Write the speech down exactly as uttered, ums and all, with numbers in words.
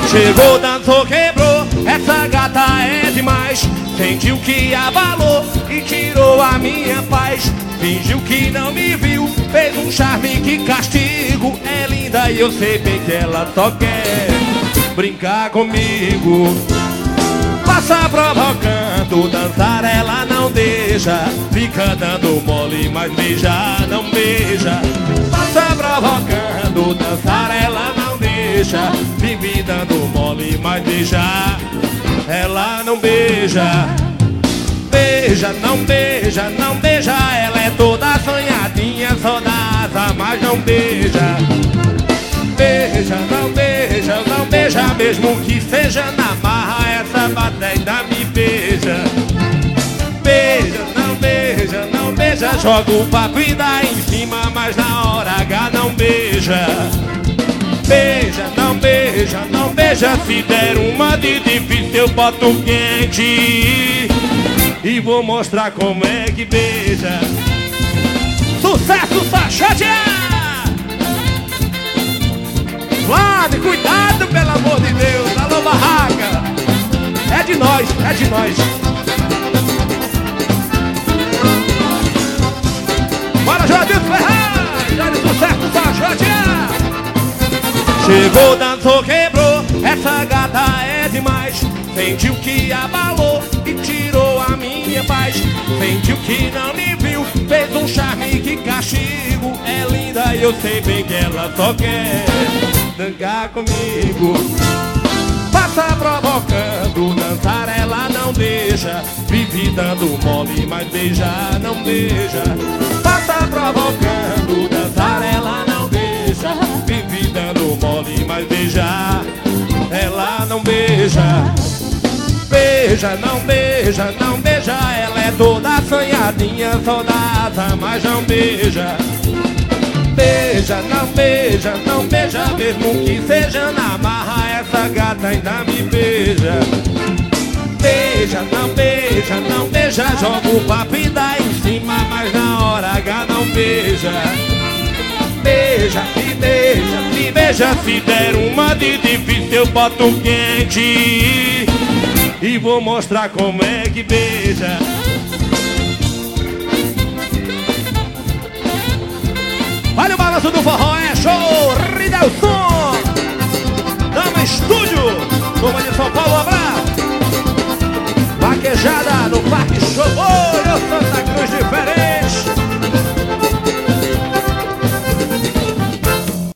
Chegou, dançou, quebrou, essa gata é demais. Sentiu que abalou e tirou a minha paz. Fingiu que não me viu, fez um charme que castigo. É linda e eu sei bem que ela só quer brincar comigo. Passa provocando, dançar ela não deixa. Fica dando mole, mas beijar não beija. Passa provocando, dançar ela não deixa. Vive dando mole, mas beijar ela não beija. Beija, não beija, não beija. Ela é toda sonhadinha, só dá asa, mas não beija. Beija, não beija, não beija. Mesmo que seja na marra, essa batida me beija. Beija, não beija, não beija. Joga o papo e dá em cima, mas na hora H não beija. Beija, não beija, não beija. Se der uma de difícil eu boto quente e vou mostrar como é que beija. Sucesso, Sachete! Vlad, cuidado, pelo amor de Deus. Alô, barraca. É de nós, é de nós. Bora, Jadilson Ferraz. Dá de sucesso, Sachete! Chegou, dançou, quebrou, essa gata é demais. Sentiu que abalou e tirou a minha paz. Sentiu que não me viu, fez um charme que castigo. É linda e eu sei bem que ela só quer dançar comigo. Passa provocando, dançar ela não deixa. Vive dando mole, mas beijar não beija. Passa provocando, dançar ela não deixa. Vive dando mole, mas beijar ela não beija. Beija, não beija, não beija. Ela é toda sonhadinha, só dá asa, mas não beija. Beija, não beija, não beija. Mesmo que seja na marra, essa gata ainda me beija. Beija, não beija, não beija. Joga o papo e dá em cima, mas na hora H não beija. Beija, me beija, me beija. Se der uma de difícil eu boto quente e vou mostrar como é que beija. Olha o balanço do forró, é show, Ridelson Dama Estúdio, Turma de São Paulo.